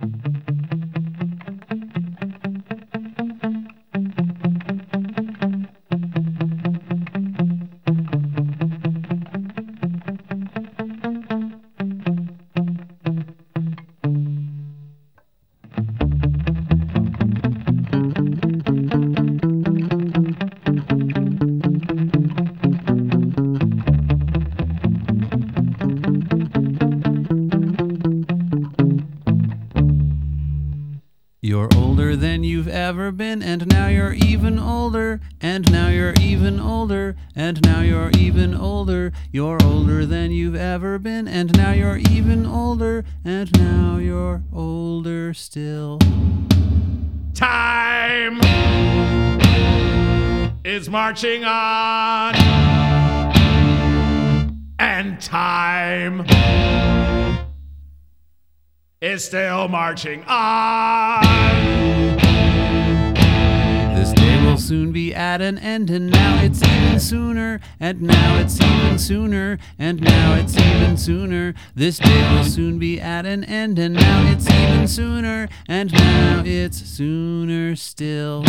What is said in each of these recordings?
You're older than you've ever been, and now you're even older, and now you're even older, and now you're even older. You're older than you've ever been, and now you're even older, and now you're older still. Time is marching on, and time is still marching on. This day will soon be at an end, and now it's even sooner, and now it's even sooner, and now it's even sooner. This day will soon be at an end, and now it's even sooner, and now it's sooner still.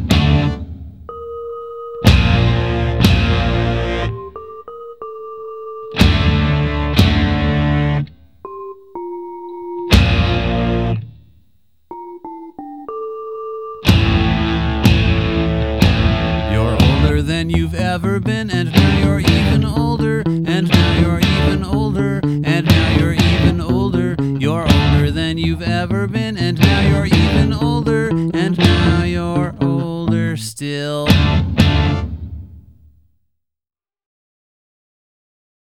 Than you've ever been, and now you're even older, and now you're even older, and now you're even older. You're older than you've ever been, and